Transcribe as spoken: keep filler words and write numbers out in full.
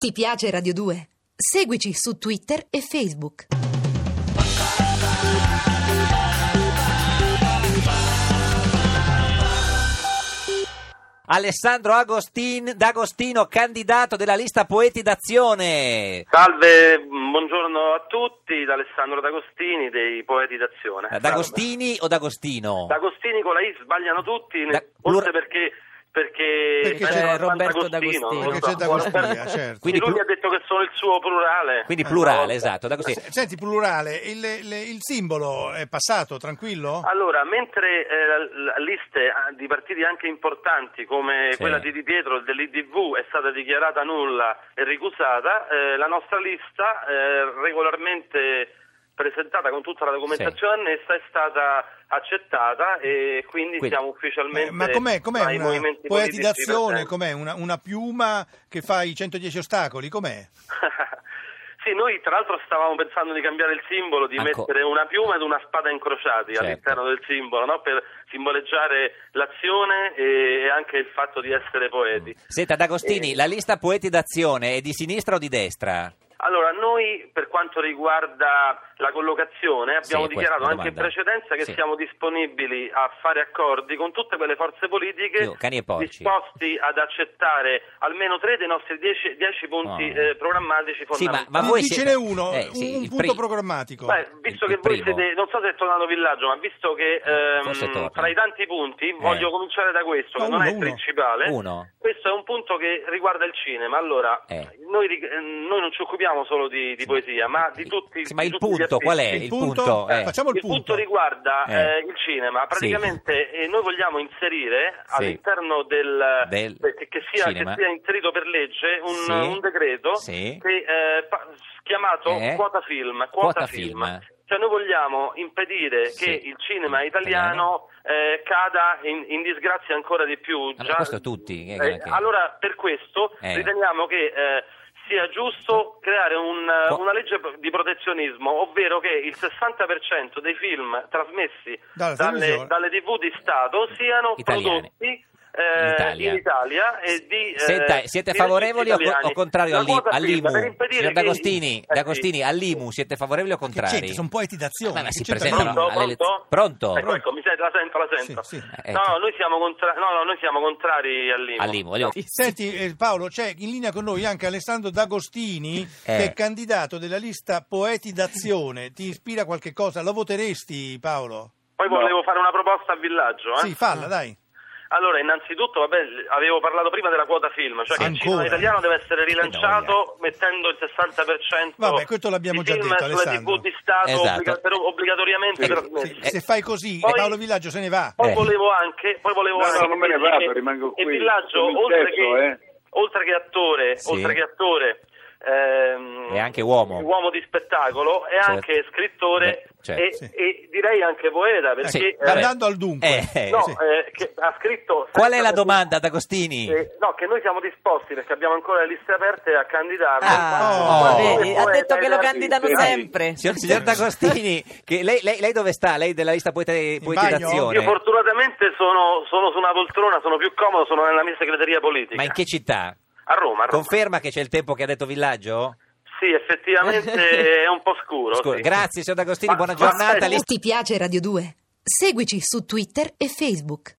Ti piace Radio due? Seguici su Twitter e Facebook. Alessandro Agostin, D'Agostino, candidato della lista Poeti d'Azione. Salve, buongiorno a tutti, da Alessandro D'Agostini dei Poeti d'Azione. D'Agostini o D'Agostino? D'Agostini con la I sbagliano tutti, Da- forse perché... Perché, Perché c'è c'è Roberto D'Agostino, D'Agostino, perché c'è D'Agostina, certo. Quindi lui plu- mi ha detto che sono il suo plurale. Quindi plurale, esatto. D'Agostino. S- Senti, plurale, il, le- il simbolo è passato, tranquillo? Allora, mentre eh, la- la- liste ah, di partiti anche importanti come Sì. quella di Di Pietro dell'I D V è stata dichiarata nulla e ricusata, eh, la nostra lista eh, regolarmente presentata con tutta la documentazione annessa è stata accettata e quindi, Quindi- siamo ufficialmente Eh, ma com'è, com'è tra i una movimenti Poeti politici d'azione? presenti. Com'è una, una piuma che fa i centodieci ostacoli? Com'è? Sì, noi tra l'altro stavamo pensando di cambiare il simbolo, di Ecco. mettere una piuma ed una spada incrociati Certo. all'interno del simbolo, no? Per simboleggiare l'azione e anche il fatto di essere poeti. Senta, D'Agostini, Eh. la lista Poeti d'Azione è di sinistra o di destra? Allora, noi per quanto riguarda la collocazione abbiamo Sì, dichiarato questa è anche in la domanda. precedenza che Sì. siamo disponibili a fare accordi con tutte quelle forze politiche Io, cani e porci. disposti ad accettare almeno tre dei nostri dieci, dieci punti Oh. eh, programmatici Sì, ma, fondamentali. ma voi Dicene siete- uno, eh, sì, un, un il punto pri- programmatico. Beh, visto Il- che il voi primo. siete, non so se è tornato Villaggio, ma visto che Forse ehm, torna. tra i tanti punti voglio cominciare da questo, No, che non uno, è il uno. principale. Uno. Questo è un punto che riguarda il cinema. Allora, Eh. noi, ri- eh, noi non ci occupiamo solo di, di poesia, ma di tutti, Sì, ma di il tutti gli punto qual è? artisti. Il punto, eh. Facciamo il Il punto. punto riguarda Eh. eh, il cinema. Praticamente eh, noi vogliamo inserire Sì. all'interno del, Del che, che sia, che cinema. sia inserito per legge un, Sì. un decreto Sì. che, eh, pa- chiamato Eh. quota film. Quota, Quota film. film. Cioè noi vogliamo impedire Sì. che il cinema italiano eh, cada in, in disgrazia ancora di più. Ah, ma Già- questo tutti, che- eh, che- allora per questo Eh. riteniamo che eh, sia giusto creare un, Qua- una legge di protezionismo, ovvero che il sessanta per cento dei film trasmessi Dalla dalle, televisione. dalle tivù di Stato siano Italiane. prodotti eh, In Italia. in Italia e di eh, Senta, siete di favorevoli o, co- italiani. o contrario La all'I- quota film, all'I M U? per impedire Signor che- D'Agostini, eh, sì. D'Agostini, all'I M U siete favorevoli o Che contrari? c'entra? Sono poeti d'azione. Ma, ma che si c'entra presentano l'I M U? Pronto? alle elezioni. Pronto? Ecco, ecco, mi sente, la sento, la sento. Sì, sì. Eh, No, no, noi siamo, contra- no, no, noi siamo contrari all'I M U. All'I M U, voglio- Senti eh, Paolo, c'è in linea con noi anche Alessandro D'Agostini, Eh. che è candidato della lista Poeti d'azione. Ti ispira qualche cosa? Lo voteresti, Paolo? Poi volevo fare una proposta a Villaggio. Eh? Sì, falla, dai. Allora, innanzitutto, vabbè, avevo parlato prima della quota film, cioè che il Ancora? cinema italiano deve essere Che rilanciato mettendo il sessanta per cento Vabbè, questo l'abbiamo di già film detto, sulle Alessandro. tivù di Stato Esatto. obbliga- per- obbligatoriamente Sì, trasmessi. Se, se fai così, Poi- Paolo Villaggio se ne va. Poi Eh. volevo anche, poi volevo No, no, anche non me ne dire vado, che- rimango e qui. Villaggio, Sono in oltre testo, che, eh. oltre che attore, Sì. oltre che attore, ehm, È anche uomo. uomo di spettacolo, è Certo. anche scrittore Beh, certo. e, Sì. e direi anche poeta, perché Sì, eh, vabbè. Andando al dunque. Eh, no, sì. eh, che ha scritto Qual è la senza- domanda, D'Agostini? Eh, no, che noi siamo disposti, perché abbiamo ancora le liste aperte, a candidarlo. Ah, oh. Vedi, ha Poeta detto che lo ed candidano artista. sempre. Signor, signor D'Agostini, che lei, lei- lei dove sta? Lei della lista Poeti, Poeti bagno? d'Azione? Io fortunatamente sono, sono su una poltrona, sono più comodo, sono nella mia segreteria politica. Ma in che città? A Roma, a Roma. Conferma che c'è il tempo che ha detto Villaggio? Sì, effettivamente è un po' scuro. Scusa, sì. grazie signor D'Agostini, Ma- buona ma giornata. aspetta, Lista- Ti piace Radio due? Seguici su Twitter e Facebook.